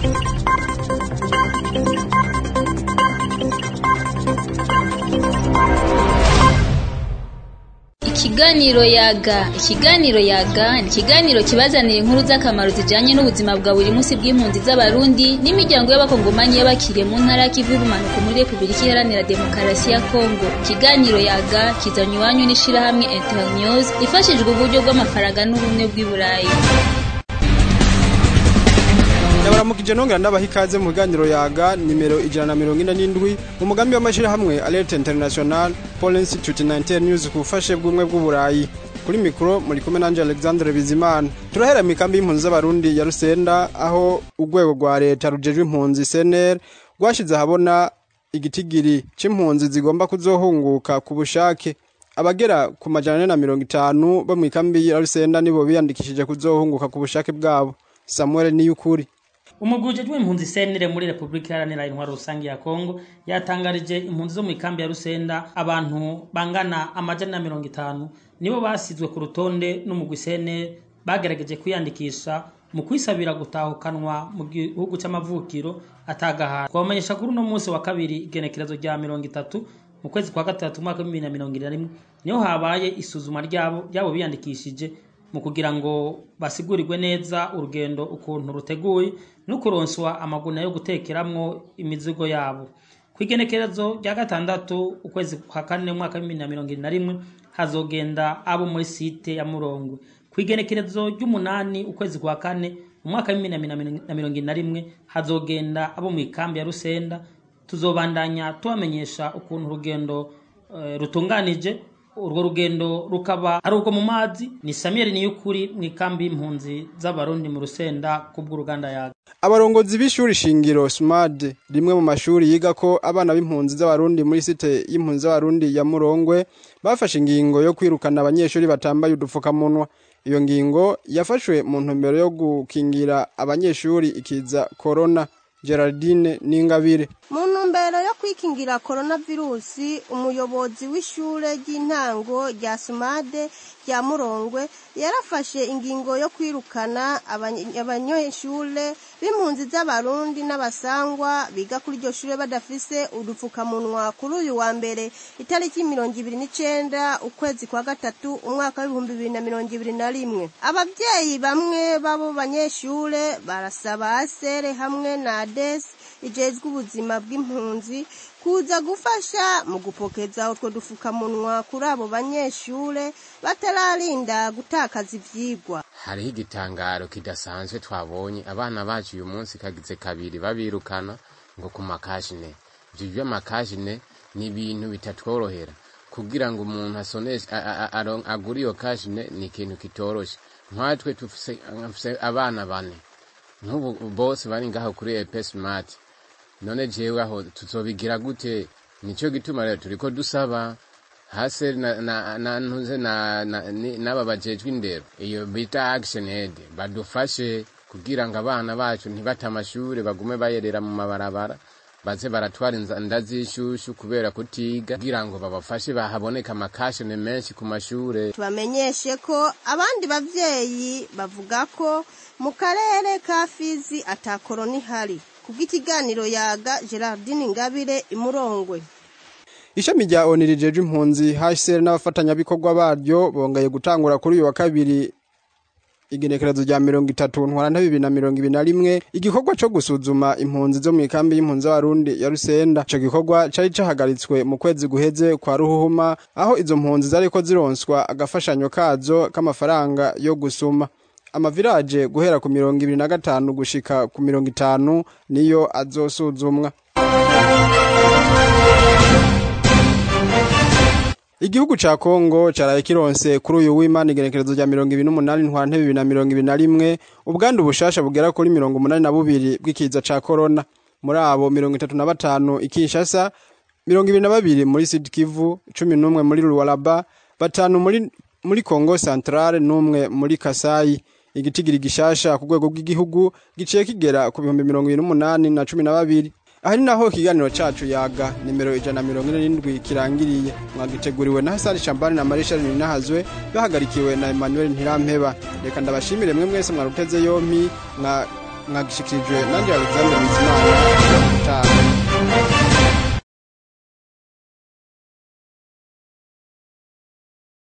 Ikiganiro yaga ni ikiganiro kibazanira inkuru z'akamaro zijanye n'ubuzima bwa buri munsi bw'impunzi z'abarundi n'imiryango y'abakongomani y'abakiriye mu ntara y'Kivu y'ubumanuko muri Republika Iharanira Demokarasi ya Kongo. Ikiganiro yaga kizanywe iwanyu n'ishirahamwe Internews ifashijwe uburyo bw'amafaranga n'ubumwe bw'i Burayi. Yabaramukije nongera ndabaha ikaze mu kiganiro yaga nimero 147 mu mugambi w'amashirahamwe Alert International Paul Institute na Internews kufashe bw'umwe bw'u Burayi. Kuri mikro muri kumwe nanje Alexandre Bizimana. Turahera mikambi y'impunzi z'abarundi ya Rusenda aho urwego rwa leta rujejwe impunzi CNR rwashize habona igitigiri c'impunzi zigomba kuzohunguka ku bushake. Abagera ku majana 450 bo mu mikambi ya Rusenda nibo biyandikishije kuzohunguka ku bushake bwabo. Samuel Niyukuri Umuguje w'impunzi CNR muri Republika Iharanira Intwaro Rusangi ya Kongo yatangarije impunzi zo mu ikambi ya Rusenda abantu bangana amajana 50 nibo basizwe ku rutonde n'umugwi CNR bagerageje kwiyandikisha mu kwisabira gutahukanwa mu gihugu cy'amavukiro atagaha. Twamenyesha kuri no munsi wa kabiri igenekerezo rya 30 mu kwezi kwa gatatu umwaka wa 2021 niho habaye isuzuma ryabo biyandikishije mu kugira ngo basigurirwe neza urugendo ukuntu ruteguye no kuronswa amaguna yo gutekeramwo imizigo yabo. Kwigenekerezo rya gatandatu ukwezi kwa kane umwaka wa 2021 hazogenda abo muri site ya Murongwe. Kwigenekerezo ry'umunani ukwezi kwa kane umwaka wa 2021 hazogenda abo mu ikambi ya Rusenda. Tuzobandanya tubamenyesha ukuntu urugendo rutunganije. Urwo rugendo rukaba ari urwo mu mazi. Ni Samuel Niyukuri mu ikambi y'impunzi z'abarundi mu Rusenda kubw'uruganda yaga. Abarongozi b'ishuri shingiro SMAD rimwe mu mashuri yiga ko abana b'impunzi z'abarundi muri site y'impunzi z'abarundi ya Murongwe bafashe ingingo yo kwirukana abanyeshuri batambaye udupfukamunwa. Iyo ngingo yafashwe mu ntumbero yo gukingira abanyeshuri ikiza corona. Geraldine Ningabire mu ntumbero yo kwikingira coronavirus, umuyobozi w'ishure ry'intango rya SMAD rya Murongwe yarafashe ingingo yo kwirukana abanyeshure b'impunzi z'abarundi n'abasangwa biga kuri iryo shure badafise udupfukamunwa kuri uyu wa mbere itariki 29 ukwezi kwa gatatu umwaka wa 2021. Abavyeyi bamwe babo banyeshure barasaba asere hamwe na ADES ijejwe ubuzima bw'impunzi kuza gufasha mu gupokeza utwo dufukamunwa kuri abo banyeshure batararinda gutakaza ivyigwa. Hariho igitangaro kidasanzwe twabonye abana bacu uyu munsi kagize kabiri babirukana ngo ku makashine. Ivyo by'amakashine ni ibintu bitatworohera kugira ngo umuntu asoneshe agura iyo kashine ni ikintu kitoroshe. Nkatwe tufise abana bane nk'ubu bose bari ngaho kuri EPSMAT. None jewe aho tuzobigira gute? Nico gituma rero turiko dusaba hase n'aba bajejwe indero iyo bita Action Aid badufashe kugira ngo abana bacu ntibata amashure bagume bayerera mu mabarabara baze baratwara ndazishushu kubera kutiga kugira ngo babafashe bahaboneka amakashine menshi ku mashure. Tubamenyeshe ko abandi bavyeyi bavuga ko mu karere ka Fizi atakoroni hari. Kubw'ikiganiro yaga Geraldine Ngabire Imurongwe. Ishami rya ONU rijeje impunzi HCR n'abafatanyabikorwa baryo bongaye gutangura kuri uyu wa kabiri igenekerezo rya 30 ntwaranta 2021 igikorwa cyo gusuzuma impunzi zo mu ikambi y'impunzi z'abarundi ya Rusenda. Ico gikorwa cari cahagaritswe mu kwezi guheze kwa Ruhuhuma aho izo mpunzi zariko zironswa agafashanyo kazo k'amafaranga yo gusuma. Amavirage guhera ku 25 gushika ku 50 niyo azosuzumwa. Igihugu ca Kongo caraye kironse kuri uyu w'Imana igenekerezo rya 28 ntwarante 2021 ubwandu bushasha bugera kuri 82 bw'ikiza ca corona. Muri abo 35 ikinshasa, 22 muri Sud Kivu, 11 muri Lualaba, 5 muri Kongo Centrale n'umwe muri Kasai. Igitigiri gishasha ku rwego rw'igihugu giciye kigera ku 2812. Ahari naho ikiganiro cacu yaga nimero 147 kirangiriye. Mwagiteguriwe na Hassan Shambani na Marisha Ninahazwe bahagarikiwe na Emmanuel Ntirampeba. Reka ndabashimire mwe mwese mwaruteze yompi mwagishikirijwe nanje Alexander Bizimana.